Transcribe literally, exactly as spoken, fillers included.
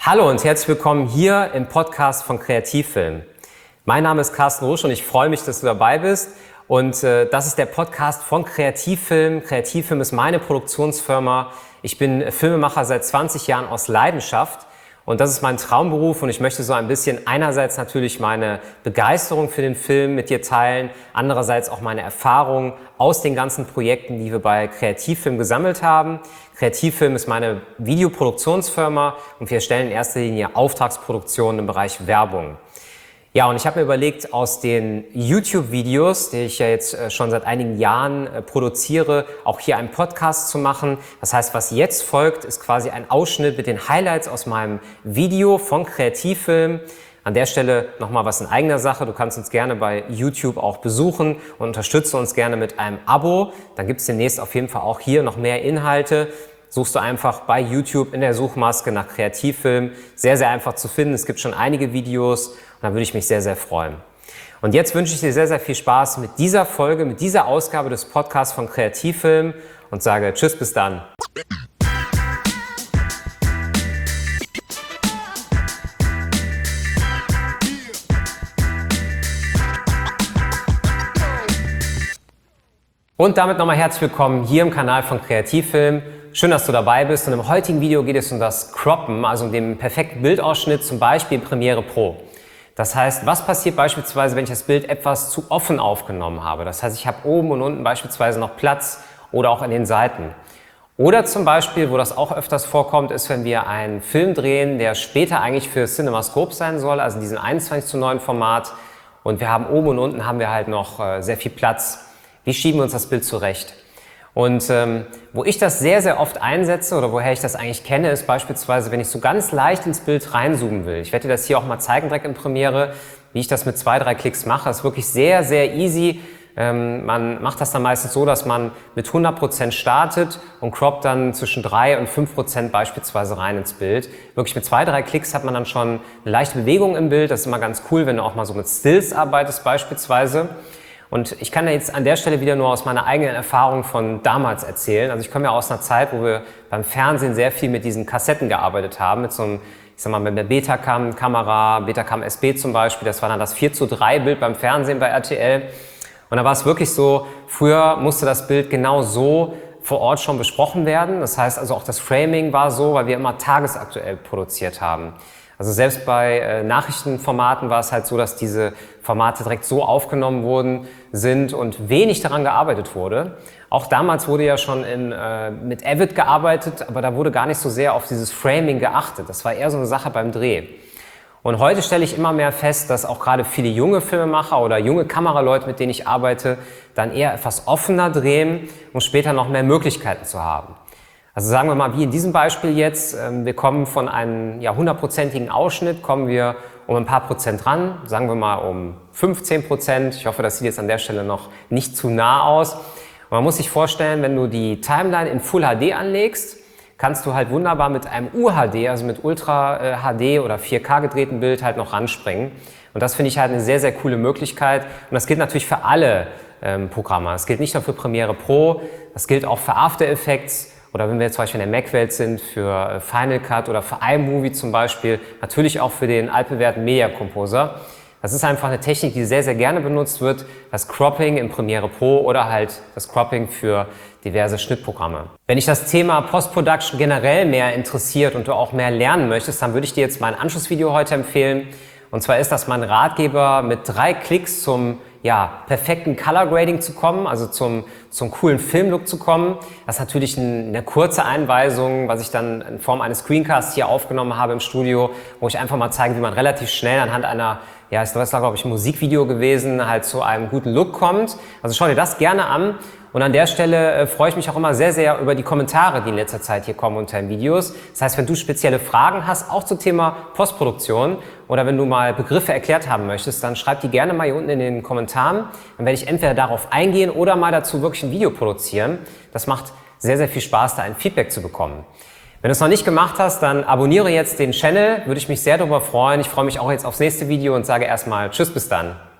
Hallo und herzlich willkommen hier im Podcast von Kreativfilm. Mein Name ist Carsten Rusch und ich freue mich, dass du dabei bist. Und äh, das ist der Podcast von Kreativfilm. Kreativfilm ist meine Produktionsfirma. Ich bin Filmemacher seit zwanzig Jahren aus Leidenschaft. Und das ist mein Traumberuf und ich möchte so ein bisschen einerseits natürlich meine Begeisterung für den Film mit dir teilen, andererseits auch meine Erfahrungen aus den ganzen Projekten, die wir bei Kreativfilm gesammelt haben. Kreativfilm ist meine Videoproduktionsfirma und wir stellen in erster Linie Auftragsproduktionen im Bereich Werbung. Ja, und ich habe mir überlegt, aus den YouTube-Videos, die ich ja jetzt schon seit einigen Jahren produziere, auch hier einen Podcast zu machen. Das heißt, was jetzt folgt, ist quasi ein Ausschnitt mit den Highlights aus meinem Video von Kreativfilm. An der Stelle nochmal was in eigener Sache. Du kannst uns gerne bei YouTube auch besuchen und unterstütze uns gerne mit einem Abo. Dann gibt es demnächst auf jeden Fall auch hier noch mehr Inhalte. Suchst du einfach bei YouTube in der Suchmaske nach Kreativfilm. Sehr, sehr einfach zu finden. Es gibt schon einige Videos und da würde ich mich sehr, sehr freuen. Und jetzt wünsche ich dir sehr, sehr viel Spaß mit dieser Folge, mit dieser Ausgabe des Podcasts von Kreativfilm und sage Tschüss, bis dann. Und damit nochmal herzlich willkommen hier im Kanal von Kreativfilm. Schön, dass du dabei bist und im heutigen Video geht es um das Croppen, also um den perfekten Bildausschnitt, zum Beispiel in Premiere Pro. Das heißt, was passiert beispielsweise, wenn ich das Bild etwas zu offen aufgenommen habe? Das heißt, ich habe oben und unten beispielsweise noch Platz oder auch an den Seiten. Oder zum Beispiel, wo das auch öfters vorkommt, ist, wenn wir einen Film drehen, der später eigentlich für CinemaScope sein soll, also in diesem einundzwanzig zu neun Format. Und wir haben oben und unten haben wir halt noch äh, sehr viel Platz. Wie schieben wir uns das Bild zurecht? Und ähm, wo ich das sehr, sehr oft einsetze oder woher ich das eigentlich kenne, ist beispielsweise, wenn ich so ganz leicht ins Bild reinzoomen will. Ich werde dir das hier auch mal zeigen direkt in Premiere, wie ich das mit zwei, drei Klicks mache. Das ist wirklich sehr, sehr easy. Ähm, man macht das dann meistens so, dass man mit hundert Prozent startet und croppt dann zwischen drei und fünf Prozent beispielsweise rein ins Bild. Wirklich mit zwei, drei Klicks hat man dann schon eine leichte Bewegung im Bild. Das ist immer ganz cool, wenn du auch mal so mit Stills arbeitest beispielsweise. Und ich kann da jetzt an der Stelle wieder nur aus meiner eigenen Erfahrung von damals erzählen. Also ich komme ja aus einer Zeit, wo wir beim Fernsehen sehr viel mit diesen Kassetten gearbeitet haben, mit so einem, ich sag mal, mit der Betacam-Kamera, Betacam S B zum Beispiel. Das war dann das vier zu drei Bild beim Fernsehen bei R T L. Und da war es wirklich so, früher musste das Bild genau so vor Ort schon besprochen werden. Das heißt also auch das Framing war so, weil wir immer tagesaktuell produziert haben. Also selbst bei äh, Nachrichtenformaten war es halt so, dass diese Formate direkt so aufgenommen worden sind und wenig daran gearbeitet wurde. Auch damals wurde ja schon in, äh, mit Avid gearbeitet, aber da wurde gar nicht so sehr auf dieses Framing geachtet. Das war eher so eine Sache beim Dreh. Und heute stelle ich immer mehr fest, dass auch gerade viele junge Filmemacher oder junge Kameraleute, mit denen ich arbeite, dann eher etwas offener drehen, um später noch mehr Möglichkeiten zu haben. Also sagen wir mal, wie in diesem Beispiel jetzt, wir kommen von einem ja, hundertprozentigen Ausschnitt, kommen wir um ein paar Prozent ran, sagen wir mal um fünfzehn Prozent. Ich hoffe, das sieht jetzt an der Stelle noch nicht zu nah aus. Und man muss sich vorstellen, wenn du die Timeline in Full H D anlegst, kannst du halt wunderbar mit einem U H D, also mit Ultra H D oder vier K gedrehten Bild halt noch ranspringen. Und das finde ich halt eine sehr, sehr coole Möglichkeit. Und das gilt natürlich für alle ähm, Programme. Das gilt nicht nur für Premiere Pro, das gilt auch für After Effects. Oder wenn wir jetzt zum Beispiel in der Mac-Welt sind, für Final Cut oder für iMovie zum Beispiel, natürlich auch für den altbewährten Media Composer. Das ist einfach eine Technik, die sehr, sehr gerne benutzt wird, das Cropping in Premiere Pro oder halt das Cropping für diverse Schnittprogramme. Wenn dich das Thema Post-Production generell mehr interessiert und du auch mehr lernen möchtest, dann würde ich dir jetzt mein Anschlussvideo heute empfehlen. Und zwar ist das mein Ratgeber, mit drei Klicks zum ja, perfekten Color Grading zu kommen, also zum, zum coolen Filmlook zu kommen. Das ist natürlich ein, eine kurze Einweisung, was ich dann in Form eines Screencasts hier aufgenommen habe im Studio, wo ich einfach mal zeige, wie man relativ schnell anhand einer, ja, das war glaube ich ein Musikvideo gewesen, halt zu einem guten Look kommt. Also schau dir das gerne an. Und an der Stelle äh, freue ich mich auch immer sehr, sehr über die Kommentare, die in letzter Zeit hier kommen unter den Videos. Das heißt, wenn du spezielle Fragen hast, auch zum Thema Postproduktion oder wenn du mal Begriffe erklärt haben möchtest, dann schreib die gerne mal hier unten in den Kommentaren. Dann werde ich entweder darauf eingehen oder mal dazu wirklich ein Video produzieren. Das macht sehr, sehr viel Spaß, da ein Feedback zu bekommen. Wenn du es noch nicht gemacht hast, dann abonniere jetzt den Channel, würde ich mich sehr darüber freuen. Ich freue mich auch jetzt aufs nächste Video und sage erstmal Tschüss, bis dann.